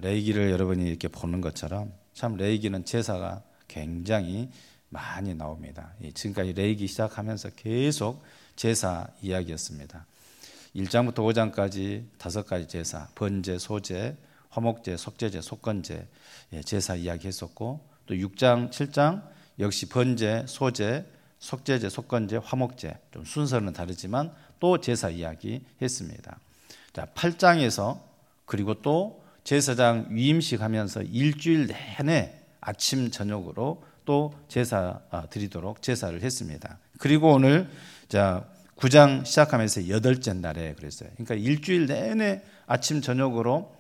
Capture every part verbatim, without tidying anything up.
레위기를 여러분이 이렇게 보는 것처럼 참 레위기는 제사가 굉장히 많이 나옵니다. 지금까지 레위기 시작하면서 계속 제사 이야기였습니다. 일 장부터 오 장까지 다섯 가지 제사, 번제, 소제, 화목제, 속제제, 속건제 제사 이야기했었고, 또 육 장, 칠 장 역시 번제, 소제, 속제제, 속건제, 화목제, 좀 순서는 다르지만 또 제사 이야기 했습니다. 자, 팔 장에서 그리고 또 제사장 위임식 하면서 일주일 내내 아침 저녁으로 또 제사 드리도록 제사를 했습니다. 그리고 오늘 자 구 장 시작하면서 여덟째 날에 그랬어요. 그러니까 일주일 내내 아침 저녁으로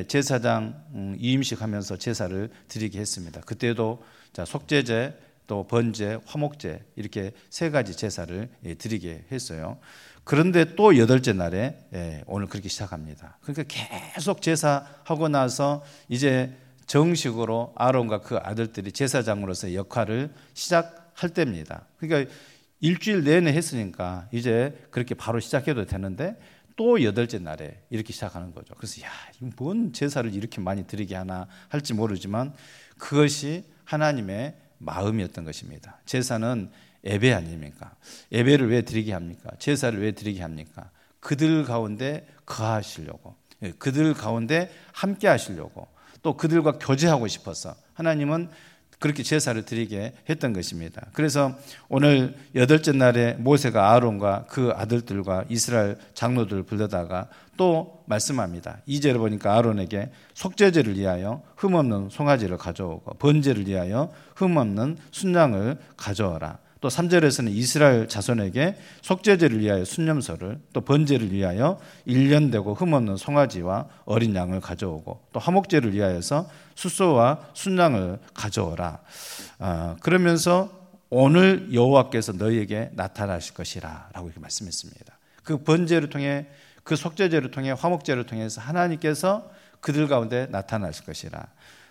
제사장 위임식 하면서 제사를 드리게 했습니다. 그때도 자 속제제, 또 번제, 화목제 이렇게 세 가지 제사를 드리게 했어요. 그런데 또 여덟째 날에 오늘 그렇게 시작합니다. 그러니까 계속 제사하고 나서 이제 정식으로 아론과 그 아들들이 제사장으로서의 역할을 시작할 때입니다. 그러니까 일주일 내내 했으니까 이제 그렇게 바로 시작해도 되는데 또 여덟째 날에 이렇게 시작하는 거죠. 그래서 야, 뭔 제사를 이렇게 많이 드리게 하나 할지 모르지만 그것이 하나님의 마음이었던 것입니다. 제사는 예배 아닙니까? 예배를 왜 드리게 합니까? 제사를 왜 드리게 합니까? 그들 가운데 거하시려고, 그들 가운데 함께 하시려고, 또 그들과 교제하고 싶어서 하나님은 그렇게 제사를 드리게 했던 것입니다. 그래서 오늘 여덟째 날에 모세가 아론과 그 아들들과 이스라엘 장로들을 불러다가 또 말씀합니다. 이 절에 보니까 아론에게 속죄제를 위하여 흠없는 송아지를 가져오고 번제를 위하여 흠없는 순양을 가져오라. 또 삼 절에서는 이스라엘 자손에게 속죄제를 위하여 순념소를, 또 번제를 위하여 일 년 되고 흠없는 송아지와 어린 양을 가져오고, 또 화목제를 위하여서 숫소와 순양을 가져오라. 아, 그러면서 오늘 여호와께서 너희에게 나타나실 것이라 라고 이렇게 말씀했습니다. 그 번제를 통해, 그 속죄제를 통해, 화목제를 통해서 하나님께서 그들 가운데 나타나실 것이라.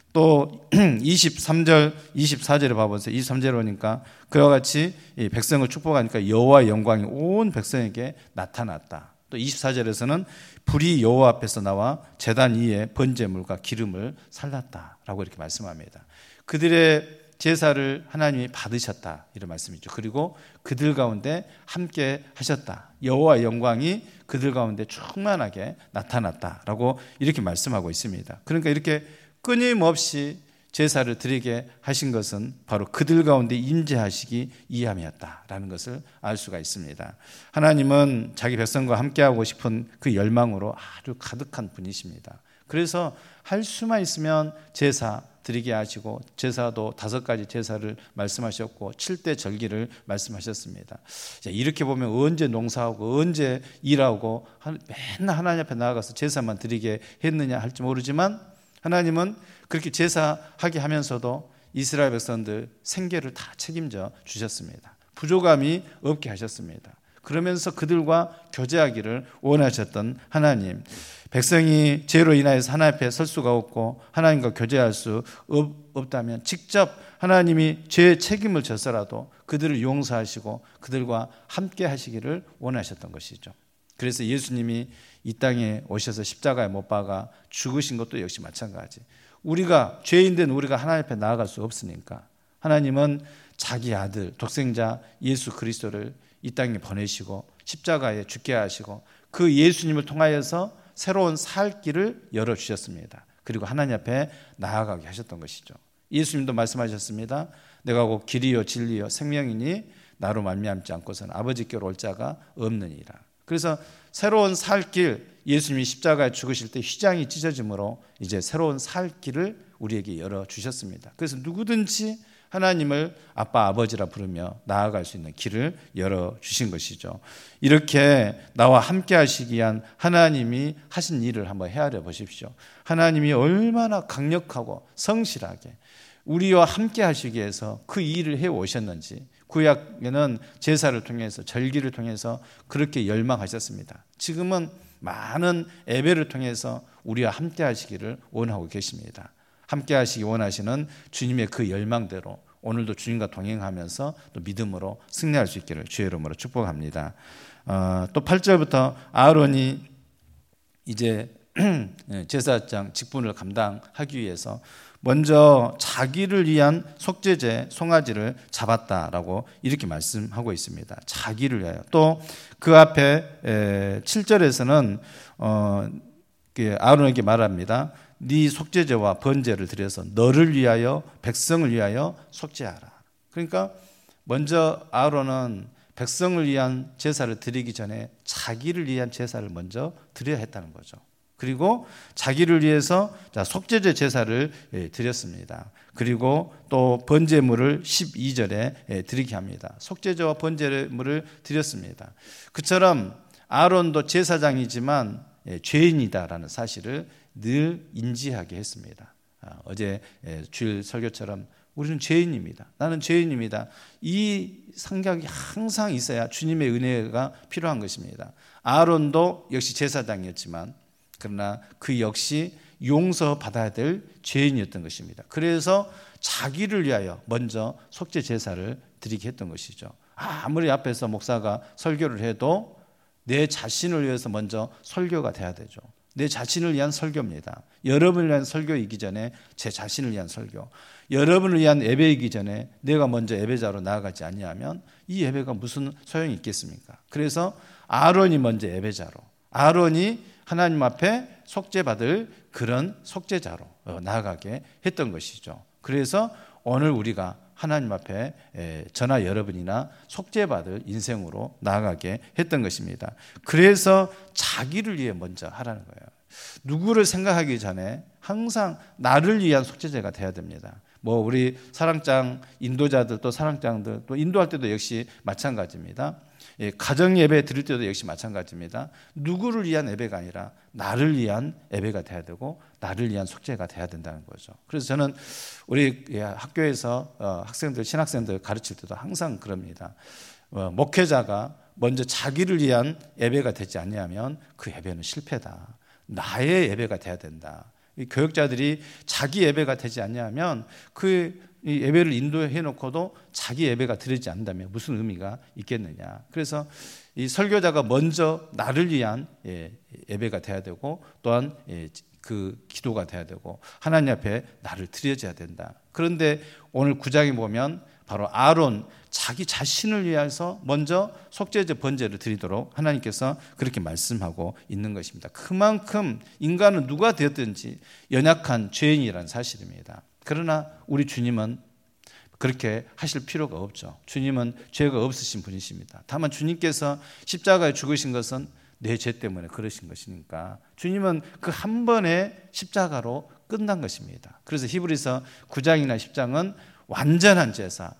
또 이십삼 절, 이십사 절에 봐보세요. 이십삼 절에 보니까 그와 같이 이 백성을 축복하니까 여호와의 영광이 온 백성에게 나타났다. 또 이십사 절에서는 불이 여호와 앞에서 나와 제단 위에 번제물과 기름을 살랐다라고 이렇게 말씀합니다. 그들의 제사를 하나님이 받으셨다 이런 말씀이죠. 그리고 그들 가운데 함께 하셨다. 여호와의 영광이 그들 가운데 충만하게 나타났다라고 이렇게 말씀하고 있습니다. 그러니까 이렇게 끊임없이 제사를 드리게 하신 것은 바로 그들 가운데 임재하시기 위함이었다라는 것을 알 수가 있습니다. 하나님은 자기 백성과 함께하고 싶은 그 열망으로 아주 가득한 분이십니다. 그래서 할 수만 있으면 제사 드리게 하시고, 제사도 다섯 가지 제사를 말씀하셨고 칠 대 절기를 말씀하셨습니다. 이렇게 보면 언제 농사하고 언제 일하고 맨날 하나님 앞에 나아가서 제사만 드리게 했느냐 할지 모르지만, 하나님은 그렇게 제사하게 하면서도 이스라엘 백성들 생계를 다 책임져 주셨습니다. 부족함이 없게 하셨습니다. 그러면서 그들과 교제하기를 원하셨던 하나님, 백성이 죄로 인하여서 하나님 앞에 설 수가 없고 하나님과 교제할 수 없다면 직접 하나님이 죄의 책임을 져서라도 그들을 용서하시고 그들과 함께 하시기를 원하셨던 것이죠. 그래서 예수님이 이 땅에 오셔서 십자가에 못 박아 죽으신 것도 역시 마찬가지. 우리가 죄인된 우리가 하나님 앞에 나아갈 수 없으니까 하나님은 자기 아들 독생자 예수 그리스도를 이 땅에 보내시고 십자가에 죽게 하시고 그 예수님을 통하여서 새로운 살 길을 열어주셨습니다. 그리고 하나님 앞에 나아가게 하셨던 것이죠. 예수님도 말씀하셨습니다. 내가 곧 길이요 진리요 생명이니 나로 말미암지 않고서는 아버지께로 올 자가 없느니라. 그래서 새로운 살 길, 예수님이 십자가에 죽으실 때 휘장이 찢어짐으로 이제 새로운 살 길을 우리에게 열어주셨습니다. 그래서 누구든지 하나님을 아빠 아버지라 부르며 나아갈 수 있는 길을 열어주신 것이죠. 이렇게 나와 함께 하시기 위한 하나님이 하신 일을 한번 헤아려 보십시오. 하나님이 얼마나 강력하고 성실하게 우리와 함께 하시기 위해서 그 일을 해오셨는지, 구약에는 제사를 통해서 절기를 통해서 그렇게 열망하셨습니다. 지금은 많은 예배를 통해서 우리와 함께 하시기를 원하고 계십니다. 함께 하시기 원하시는 주님의 그 열망대로 오늘도 주님과 동행하면서 또 믿음으로 승리할 수 있기를 주의 이름으로 축복합니다. 어, 또 팔 절부터 아론이 이제 제사장 직분을 감당하기 위해서 먼저 자기를 위한 속죄제 송아지를 잡았다라고 이렇게 말씀하고 있습니다. 자기를 위하여. 또 그 앞에 칠 절에서는 어, 아론에게 말합니다. 네 속죄제와 번제를 드려서 너를 위하여 백성을 위하여 속죄하라. 그러니까 먼저 아론은 백성을 위한 제사를 드리기 전에 자기를 위한 제사를 먼저 드려야 했다는 거죠. 그리고 자기를 위해서 속죄제 제사를 드렸습니다. 그리고 또 번제물을 십이 절에 드리게 합니다. 속죄제와 번제물을 드렸습니다. 그처럼 아론도 제사장이지만 죄인이다라는 사실을 늘 인지하게 했습니다. 어제 주일 설교처럼 우리는 죄인입니다. 나는 죄인입니다. 이 생각이 항상 있어야 주님의 은혜가 필요한 것입니다. 아론도 역시 제사장이었지만 그러나 그 역시 용서받아야 될 죄인이었던 것입니다. 그래서 자기를 위하여 먼저 속죄 제사를 드리게 했던 것이죠. 아무리 앞에서 목사가 설교를 해도 내 자신을 위해서 먼저 설교가 돼야 되죠. 내 자신을 위한 설교입니다. 여러분을 위한 설교이기 전에 제 자신을 위한 설교. 여러분을 위한 예배이기 전에 내가 먼저 예배자로 나아가지 아니하면 이 예배가 무슨 소용이 있겠습니까? 그래서 아론이 먼저 예배자로, 아론이 하나님 앞에 속죄받을 그런 속죄자로 나아가게 했던 것이죠. 그래서 오늘 우리가 하나님 앞에 저나 여러분이나 속죄받을 인생으로 나아가게 했던 것입니다. 그래서 자기를 위해 먼저 하라는 거예요. 누구를 생각하기 전에 항상 나를 위한 속죄제가 돼야 됩니다. 뭐 우리 사랑장 인도자들 또 사랑장들 또 인도할 때도 역시 마찬가지입니다. 가정 예배 드릴 때도 역시 마찬가지입니다. 누구를 위한 예배가 아니라 나를 위한 예배가 돼야 되고 나를 위한 속죄가 돼야 된다는 거죠. 그래서 저는 우리 학교에서 학생들, 신학생들 가르칠 때도 항상 그럽니다. 목회자가 먼저 자기를 위한 예배가 되지 않냐면 그 예배는 실패다. 나의 예배가 돼야 된다. 교역자들이 자기 예배가 되지 않냐면 그 예배를 인도해 놓고도 자기 예배가 드리지 않는다면 무슨 의미가 있겠느냐. 그래서 이 설교자가 먼저 나를 위한 예배가 돼야 되고 또한 그 기도가 돼야 되고 하나님 앞에 나를 드려져야 된다. 그런데 오늘 구 장에 보면 바로 아론 자기 자신을 위해서 먼저 속죄제 번제를 드리도록 하나님께서 그렇게 말씀하고 있는 것입니다. 그만큼 인간은 누가 되었든지 연약한 죄인이라는 사실입니다. 그러나 우리 주님은 그렇게 하실 필요가 없죠. 주님은 죄가 없으신 분이십니다. 다만 주님께서 십자가에 죽으신 것은 내 죄 때문에 그러신 것이니까 주님은 그 한 번의 십자가로 끝난 것입니다. 그래서 히브리서 구 장이나 십 장은 완전한 제사,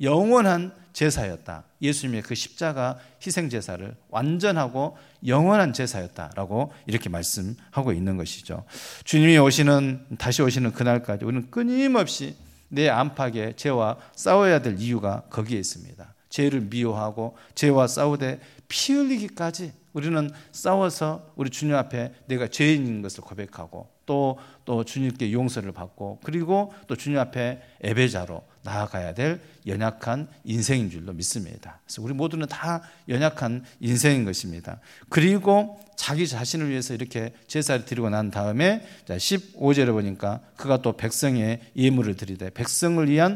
영원한 제사였다. 예수님의 그 십자가 희생 제사를 완전하고 영원한 제사였다라고 이렇게 말씀하고 있는 것이죠. 주님이 오시는 다시 오시는 그날까지 우리는 끊임없이 내 안팎의 죄와 싸워야 될 이유가 거기에 있습니다. 죄를 미워하고 죄와 싸우되 피 흘리기까지 우리는 싸워서 우리 주님 앞에 내가 죄인인 것을 고백하고 또, 또 주님께 용서를 받고 그리고 또 주님 앞에 예배자로 나아가야 될 연약한 인생인 줄로 믿습니다. 그래서 우리 모두는 다 연약한 인생인 것입니다. 그리고 자기 자신을 위해서 이렇게 제사를 드리고 난 다음에 십오 절에 보니까 그가 또 백성의 예물을 드리되 백성을 위한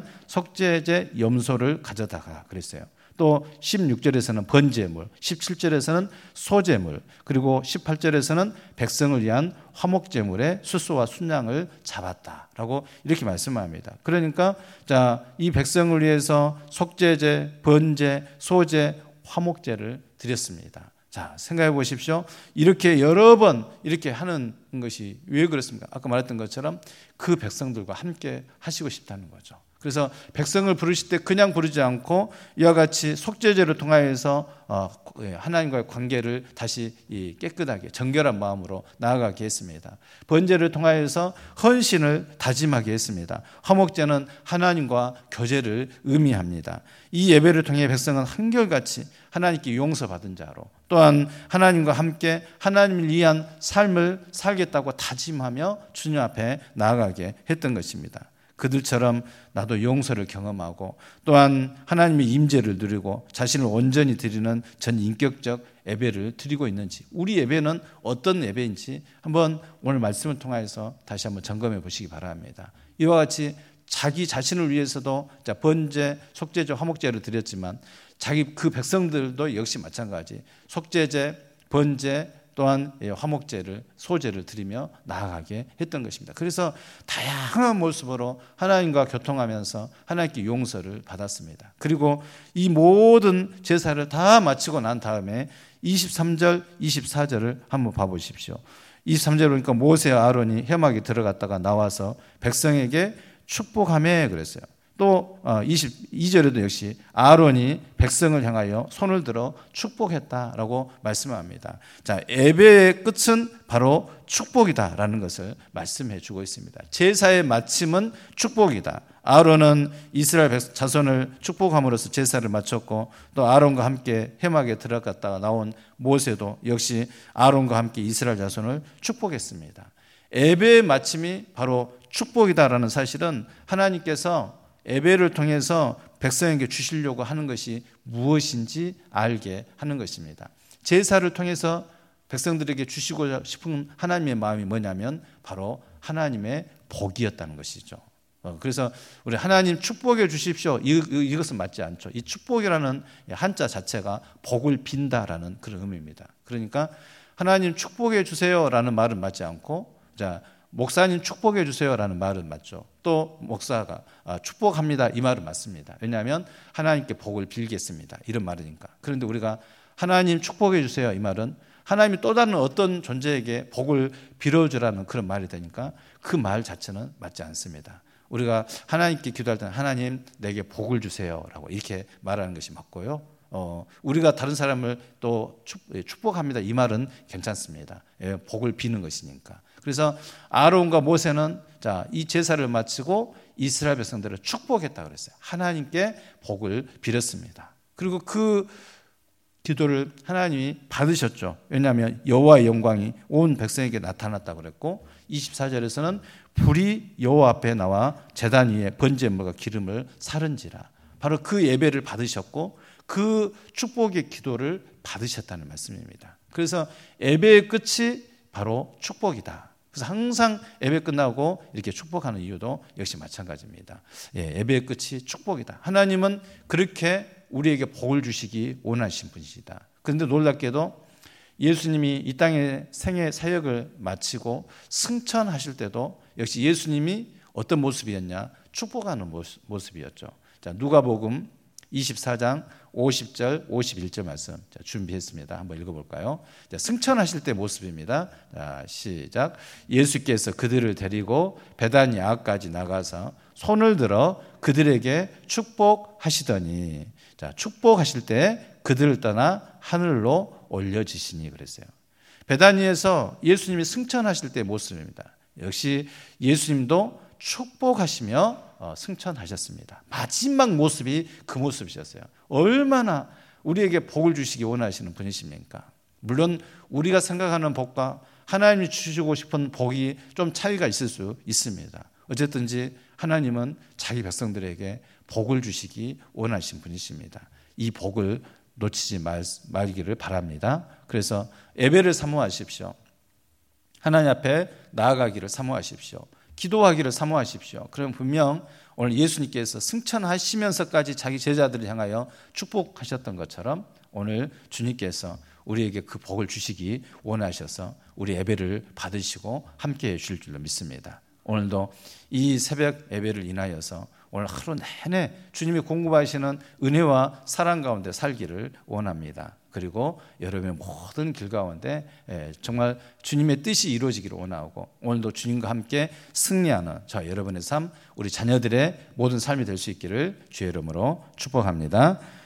속죄제 염소를 가져다가 그랬어요. 또 십육 절에서는 번제물, 십칠 절에서는 소제물, 그리고 십팔 절에서는 백성을 위한 화목제물의 수소와 순양을 잡았다라고 이렇게 말씀합니다. 그러니까 자, 이 백성을 위해서 속죄제, 번제, 소제, 화목제를 드렸습니다. 자, 생각해 보십시오. 이렇게 여러 번 이렇게 하는 것이 왜 그렇습니까? 아까 말했던 것처럼 그 백성들과 함께 하시고 싶다는 거죠. 그래서 백성을 부르실 때 그냥 부르지 않고 이와 같이 속죄제를 통하여서 하나님과의 관계를 다시 깨끗하게 정결한 마음으로 나아가게 했습니다. 번제를 통하여서 헌신을 다짐하게 했습니다. 화목제는 하나님과 교제를 의미합니다. 이 예배를 통해 백성은 한결같이 하나님께 용서받은 자로 또한 하나님과 함께 하나님을 위한 삶을 살겠다고 다짐하며 주님 앞에 나아가게 했던 것입니다. 그들처럼 나도 용서를 경험하고 또한 하나님의 임재를 누리고 자신을 온전히 드리는 전 인격적 예배를 드리고 있는지, 우리 예배는 어떤 예배인지 한번 오늘 말씀을 통해서 다시 한번 점검해 보시기 바랍니다. 이와 같이 자기 자신을 위해서도 번제, 속죄제, 화목제를 드렸지만 자기 그 백성들도 역시 마찬가지 속죄제, 번제 또한 화목제를, 소제를 드리며 나아가게 했던 것입니다. 그래서 다양한 모습으로 하나님과 교통하면서 하나님께 용서를 받았습니다. 그리고 이 모든 제사를 다 마치고 난 다음에 이십삼 절, 이십사 절을 한번 봐보십시오. 이십삼 절 보니까 모세와 아론이 회막에 들어갔다가 나와서 백성에게 축복하며 그랬어요. 또 이십이 절에도 역시 아론이 백성을 향하여 손을 들어 축복했다라고 말씀합니다. 자, 예배의 끝은 바로 축복이다라는 것을 말씀해 주고 있습니다. 제사의 마침은 축복이다. 아론은 이스라엘 자손을 축복함으로써 제사를 마쳤고 또 아론과 함께 회막에 들어갔다가 나온 모세도 역시 아론과 함께 이스라엘 자손을 축복했습니다. 예배의 마침이 바로 축복이다라는 사실은 하나님께서 예배를 통해서 백성에게 주시려고 하는 것이 무엇인지 알게 하는 것입니다. 제사를 통해서 백성들에게 주시고 싶은 하나님의 마음이 뭐냐면 바로 하나님의 복이었다는 것이죠. 그래서 우리 하나님 축복해 주십시오, 이것은 맞지 않죠. 이 축복이라는 한자 자체가 복을 빈다라는 그런 의미입니다. 그러니까 하나님 축복해 주세요라는 말은 맞지 않고, 자, 목사님 축복해 주세요라는 말은 맞죠. 또 목사가 축복합니다 이 말은 맞습니다. 왜냐하면 하나님께 복을 빌겠습니다 이런 말이니까. 그런데 우리가 하나님 축복해 주세요 이 말은 하나님이 또 다른 어떤 존재에게 복을 빌어주라는 그런 말이 되니까 그 말 자체는 맞지 않습니다. 우리가 하나님께 기도할 때는 하나님 내게 복을 주세요라고 이렇게 말하는 것이 맞고요. 어, 우리가 다른 사람을 또 축복합니다 이 말은 괜찮습니다. 예, 복을 비는 것이니까. 그래서 아론과 모세는 자, 이 제사를 마치고 이스라엘 백성들을 축복했다 그랬어요. 하나님께 복을 빌었습니다. 그리고 그 기도를 하나님이 받으셨죠. 왜냐하면 여호와의 영광이 온 백성에게 나타났다고 그랬고, 이십사 절에서는 불이 여호와 앞에 나와 제단 위에 번제물과 기름을 사른지라. 바로 그 예배를 받으셨고 그 축복의 기도를 받으셨다는 말씀입니다. 그래서 예배의 끝이 바로 축복이다. 그래서 항상 예배 끝나고 이렇게 축복하는 이유도 역시 마찬가지입니다. 예, 예배의 끝이 축복이다. 하나님은 그렇게 우리에게 복을 주시기 원하신 분이시다. 그런데 놀랍게도 예수님이 이 땅의 생애 사역을 마치고 승천하실 때도 역시 예수님이 어떤 모습이었냐? 축복하는 모습, 모습이었죠. 자, 누가복음 이십사 장 오십 절 오십일 절 말씀 자, 준비했습니다. 한번 읽어볼까요? 자, 승천하실 때 모습입니다. 자, 시작. 예수께서 그들을 데리고 베다니아까지 나가서 손을 들어 그들에게 축복하시더니, 자, 축복하실 때 그들을 떠나 하늘로 올려지시니 그랬어요. 베다니에서 예수님이 승천하실 때 모습입니다. 역시 예수님도 축복하시며 승천하셨습니다. 마지막 모습이 그 모습이셨어요. 얼마나 우리에게 복을 주시기 원하시는 분이십니까? 물론 우리가 생각하는 복과 하나님이 주시고 싶은 복이 좀 차이가 있을 수 있습니다. 어쨌든지 하나님은 자기 백성들에게 복을 주시기 원하신 분이십니다. 이 복을 놓치지 말, 말기를 바랍니다. 그래서 예배를 사모하십시오. 하나님 앞에 나아가기를 사모하십시오. 기도하기를 사모하십시오. 그럼 분명 오늘 예수님께서 승천하시면서까지 자기 제자들을 향하여 축복하셨던 것처럼 오늘 주님께서 우리에게 그 복을 주시기 원하셔서 우리 예배를 받으시고 함께해 주실 줄로 믿습니다. 오늘도 이 새벽 예배를 인하여서 오늘 하루 내내 주님이 공급하시는 은혜와 사랑 가운데 살기를 원합니다. 그리고 여러분의 모든 길 가운데 정말 주님의 뜻이 이루어지기를 원하고, 오늘도 주님과 함께 승리하는 저 여러분의 삶, 우리 자녀들의 모든 삶이 될 수 있기를 주의 이름으로 축복합니다.